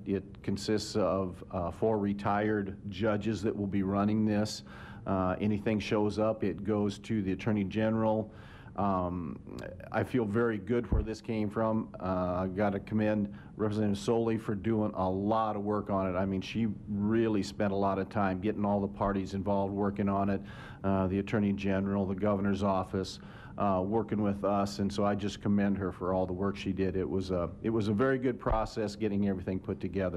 It consists of 4 retired judges that will be running this. Anything shows up, it goes to the Attorney General. I feel very good where this came from. I've got to commend Representative Soley for doing a lot of work on it. I mean, she really spent a lot of time getting all the parties involved working on it, the Attorney General, the Governor's office, working with us, and so I just commend her for all the work she did. It was a very good process getting everything put together.